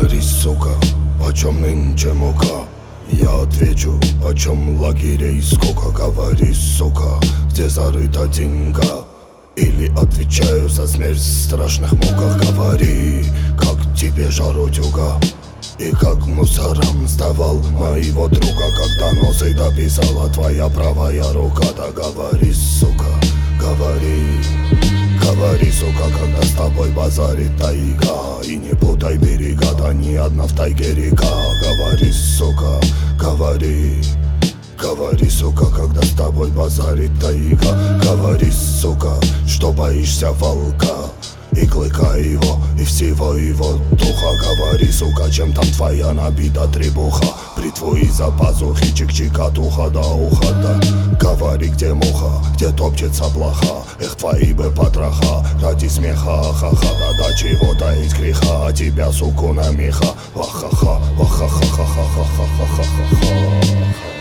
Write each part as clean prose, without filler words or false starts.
Говори, сука, почем нынче мука? Я отвечу, почем лагерей сколько. Говори, сука, где зарыта деньга? Или отвечаю за смерть в страшных муках. Говори, как тебе жарутюга, и как мусорам сдавал моего друга, когда носы дописала твоя правая рука. Да говори, сука, говори. Говори, сука, когда с тобой базарит тайга, и не путай берега, да ни одна в тайге река. Говори, сука, говори. Говори, сука, когда с тобой базарит тайга. Говори, сука, что боишься волка и клыка его, и всего его духа. Говори, сука, чем там твоя набита требуха, бритву из-за пазухи, чик-чик от уха до уха. Да говори, где муха, где топчется плоха. Эх, твои бы потроха, ради смеха, ха-ха. Да до чего таить греха, а тебя, суку, на меха. Ва-ха-ха, ва-ха-ха-ха-ха-ха-ха-ха-ха.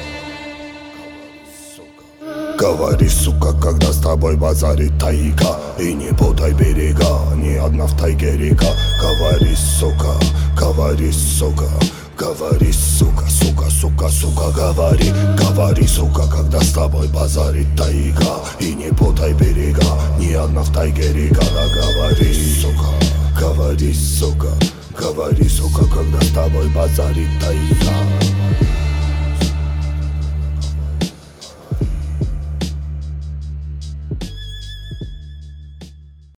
Говори, сука, когда с тобой базарит тайга, и не путай берега, ни одна в тайге река. Говори, сука, говори, сука. Говори, сука, сука, сука, сука, говори. Говори, сука, когда с тобой базарит тайга, и не путай берега, ни одна в тайге река. Да говори, сука, говори, сука. Говори, сука, когда с тобой базарит тайга.